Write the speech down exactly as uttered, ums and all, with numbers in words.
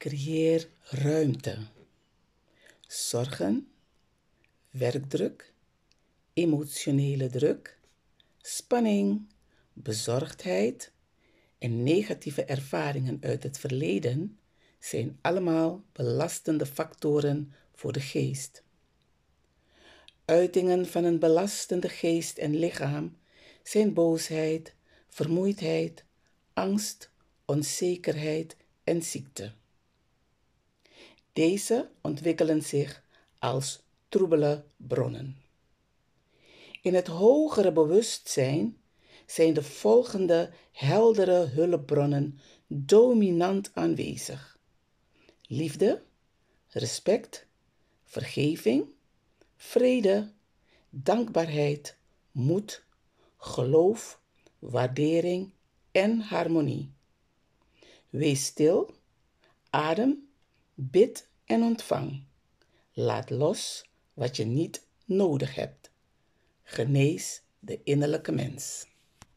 Creëer ruimte. Zorgen, werkdruk, emotionele druk, spanning, bezorgdheid en negatieve ervaringen uit het verleden zijn allemaal belastende factoren voor de geest. Uitingen van een belastende geest en lichaam zijn boosheid, vermoeidheid, angst, onzekerheid en ziekte. Deze ontwikkelen zich als troebele bronnen. In het hogere bewustzijn zijn de volgende heldere hulpbronnen dominant aanwezig: liefde, respect, vergeving, vrede, dankbaarheid, moed, geloof, waardering en harmonie. Wees stil, adem, bid en ontvang. Laat los wat je niet nodig hebt. Genees de innerlijke mens.